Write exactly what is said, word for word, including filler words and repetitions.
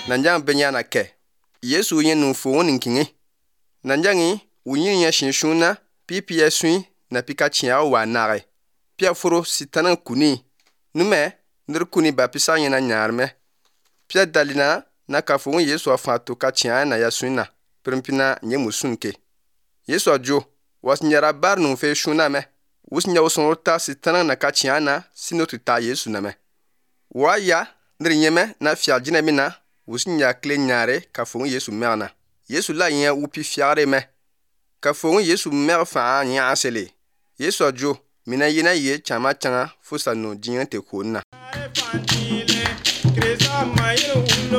nanjang benyana ke Yesu yin nu fo won nkingi nanjangi wunyin ya shinshuna pipi ya sui na pika chia wa nare pia furo sitana kuni nume ndir kuni ba pisa yin na nyarme pia dalina na ka fo Yesu afa to ka chia na ya suina primpina nye musunke Yesu ajo was nyara bar nu fe shuna me wus nya woson ta sitana na ka chia na sinotu ta Yesu na me wa ya ndir nyeme na fia jina mina wus nya kle nyare ka fo Yesu merna Yesu la yin wupi fiare me ka fo Yesu mer fa nya asele Yesu ajo mina yina ye chama changa fusa no jiyan te ko na